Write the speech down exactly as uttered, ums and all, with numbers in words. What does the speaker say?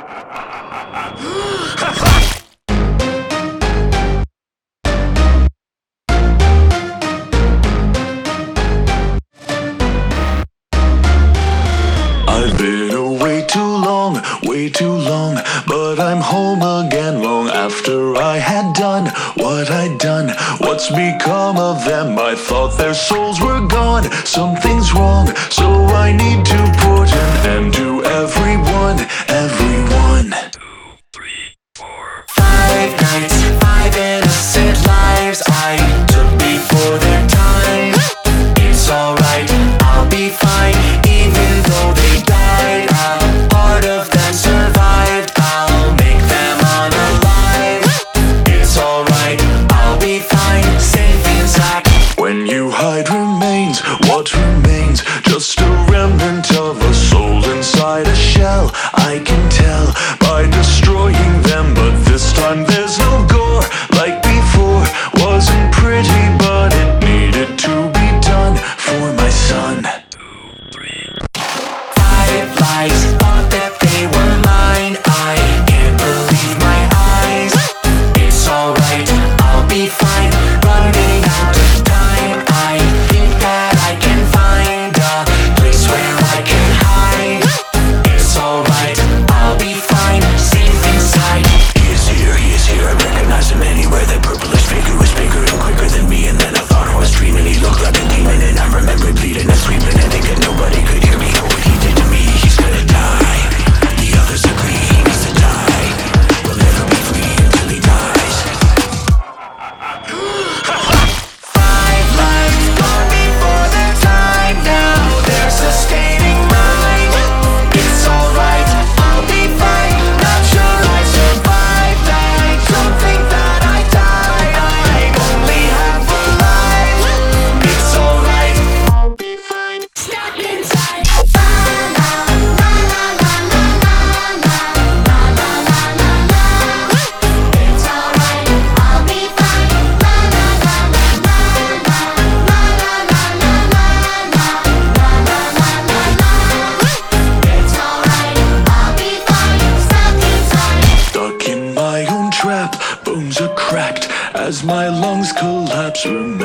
I've been away too long, way too long, but I'm home again long after I had done what I'd done. What's become of them? I thought their souls were gone. Something's wrong, so I need to put an end to everyone, everyone. Two, three, four. Five nights, five innocent lives I took before their time. It's alright, I'll be fine, even though they died. A part of them survived, I'll make them unalive. It's alright, I'll be fine, safe inside. When you hide remains, what remains? Just a remnant of a soul inside a shell. I can tell by destroying them, but this time there's no gore like before. Wasn't pretty, but it needed to be done for my son. Two, three. Five lies, thought that they were mine. I can't believe my eyes. It's alright, I'll be fine. Running out of time, I think that I can find a place where I can hide. It's alright, I'll be fine, safe inside. He is here, he is here, I recognize him anywhere. That purplish figure was bigger and quicker than me, and then I thought I was dreaming. He looked like a demon, and I'm remembering bleeding and screaming and thinking nobody could hear me. Know what he did to me, he's gonna die. The others agree, he needs to die. We'll never be free until he dies. Five lives gone before their time. Now they're sustaining mine. It's alright, I'll be fine. Not sure I survived. I don't think that I died. I only have a life. It's alright, I'll be fine. Stuck inside. It's alright, I'll be fine. La la la la la la la la la la la la la la la la. It's alright, I'll be fine. Stuck inside. Stuck in my own trap, bones are cracked as my lungs collapse.